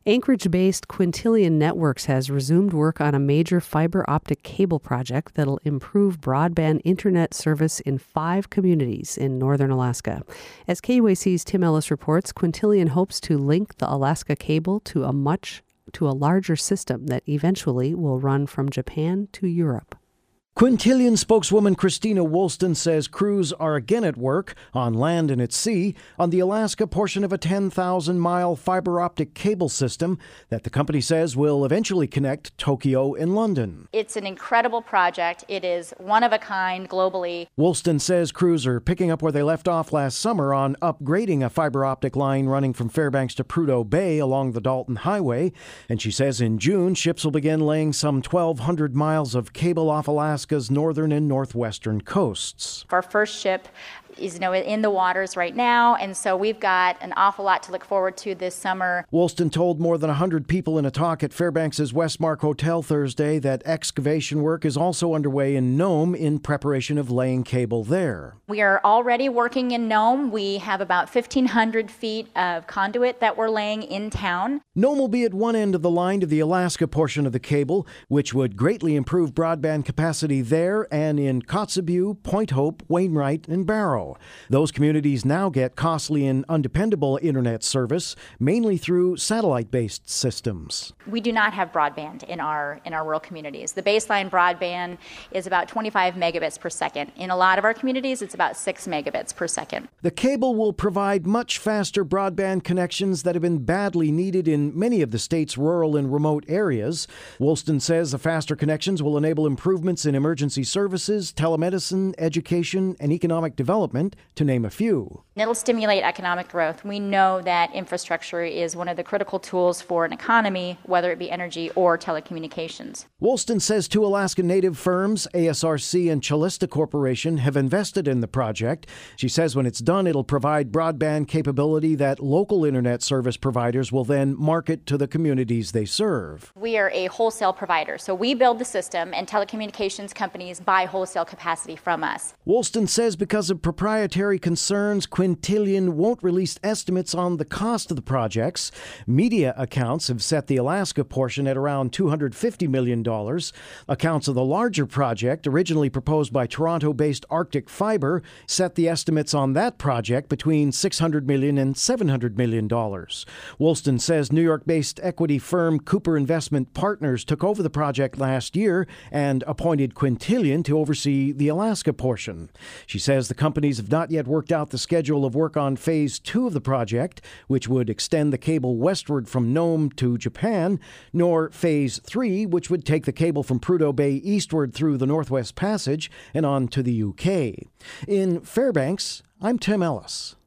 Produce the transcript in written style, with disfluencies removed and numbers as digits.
Anchorage-based Quintillion Networks has resumed work on a major fiber optic cable project that'll improve broadband internet service in 5 communities in northern Alaska. As KUAC's Tim Ellis reports, Quintillion hopes to link the Alaska cable to a larger system that eventually will run from Japan to Europe. Quintillion spokeswoman Christina Woolston says crews are again at work on land and at sea on the Alaska portion of a 10,000-mile fiber optic cable system that the company says will eventually connect Tokyo and London. It's an incredible project. It is one of a kind globally. Woolston says crews are picking up where they left off last summer on upgrading a fiber optic line running from Fairbanks to Prudhoe Bay along the Dalton Highway. And she says in June, ships will begin laying some 1,200 miles of cable off Alaska's northern and northwestern coasts. Our first ship is in the waters right now, and so we've got an awful lot to look forward to this summer. Woolston told more than 100 people in a talk at Fairbanks' Westmark Hotel Thursday that excavation work is also underway in Nome in preparation of laying cable there. We are already working in Nome. We have about 1,500 feet of conduit that we're laying in town. Nome will be at one end of the line to the Alaska portion of the cable, which would greatly improve broadband capacity there and in Kotzebue, Point Hope, Wainwright, and Barrow. Those communities now get costly and undependable internet service, mainly through satellite-based systems. We do not have broadband in our rural communities. The baseline broadband is about 25 megabits per second. In a lot of our communities, it's about 6 megabits per second. The cable will provide much faster broadband connections that have been badly needed in many of the state's rural and remote areas. Woolston says the faster connections will enable improvements in emergency services, telemedicine, education, and economic development, to name a few. It'll stimulate economic growth. We know that infrastructure is one of the critical tools for an economy, whether it be energy or telecommunications. Woolston says 2 Alaska Native firms, ASRC and Chalista Corporation, have invested in the project. She says when it's done, it'll provide broadband capability that local internet service providers will then market to the communities they serve. We are a wholesale provider, so we build the system and telecommunications companies buy wholesale capacity from us. Woolston says because of proprietary concerns, Quintillion won't release estimates on the cost of the projects. Media accounts have set the Alaska portion at around $250 million. Accounts of the larger project, originally proposed by Toronto-based Arctic Fiber, set the estimates on that project between $600 million and $700 million. Woolston says New York-based equity firm Cooper Investment Partners took over the project last year and appointed Quintillion to oversee the Alaska portion. She says the companies have not yet worked out the schedule of work on Phase 2 of the project, which would extend the cable westward from Nome to Japan, nor Phase 3, which would take the cable from Prudhoe Bay eastward through the Northwest Passage and on to the UK. In Fairbanks, I'm Tim Ellis.